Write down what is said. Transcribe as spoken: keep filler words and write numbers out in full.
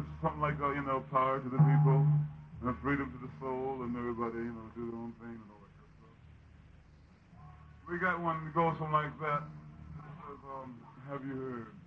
it's something like, uh, you know, power to the people, and freedom to the soul, and everybody, you know, do their own thing and all that good stuff. We got one that goes from like that. It says, um, have you heard?